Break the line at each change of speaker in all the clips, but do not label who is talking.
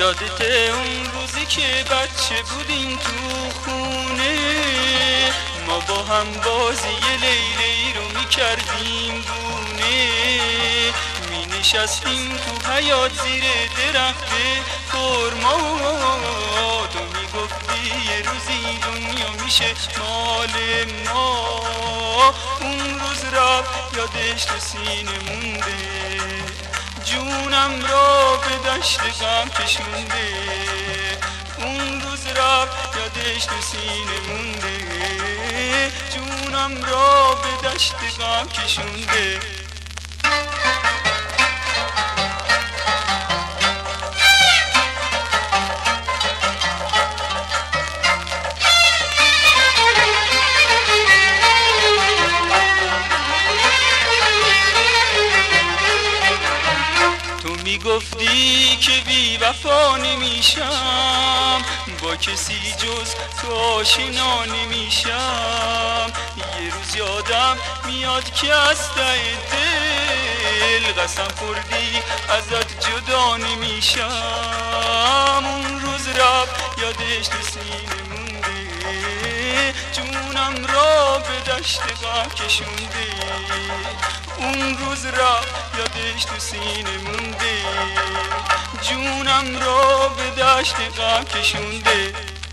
یادته اون روزی که بچه بودیم تو خونه، ما با هم بازی لیلی رو میکردیم دونه، می نشستیم تو حیاط زیر درخت خرما، تو میگفتی یه روزی دنیا میشه مال ما. اون روز رفت یادش تو سینه مونده، جونم را به دشت غم کشونده. اون روز رفت یادش تو سینه مونده، جونم را به دشت غم کشونده. میگفتی که بی وفا نمیشم، با کسی جز تو آشنا نمیشم. یه روز یادم میاد که از ته دل قسم خوردی ازت جدا نمیشم. اون روز رفت یادش تو سینه مونده، جونم را به دشت غم کشونده. اون روز رفت یادش تو سینه مونده، جونم را به دشت غم کشونده.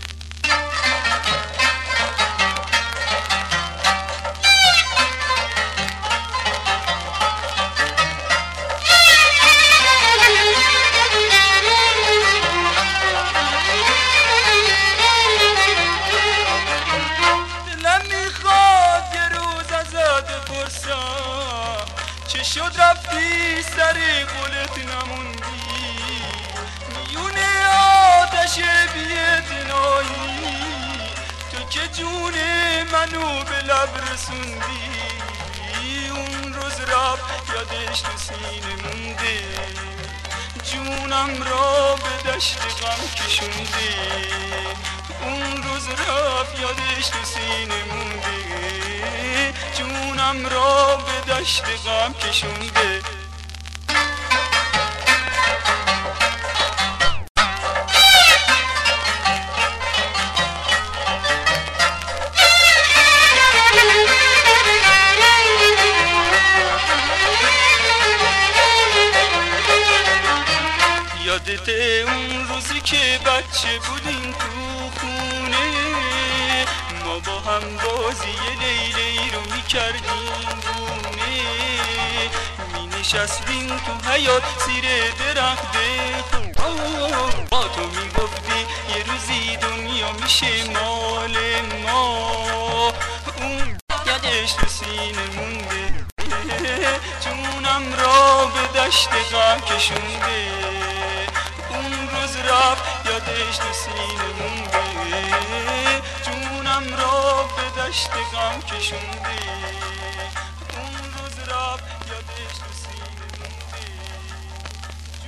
دلم میخواد یه روز ازت بپرسم چه شد رفتی سر قولت نموندی، میونه آتش بی‌اعتنایی، تو که جون منو به لب رسوندی. اون روز رفت یادش تو سینه مونده، جونم را به دشت غم کشونده. اون روز رفت یادش تو سینه مونده، جونم را به دشت غم کشونده. یادته اون روزی که بچه بودیم تو خونه، ما با هم بازی لیلی رو میکردیم دونه، می نشستیم تو حیاط زیر درخت خرما، تو میگفتی یه روزی دنیا میشه مال ما. اون یادش تو سینه مونده، جونم را به دشت غم کشونده. اون روز رفت یادش تو سینه مونده، جونم را به دشت غم کشونده. اون روز رفت یادش تو سینه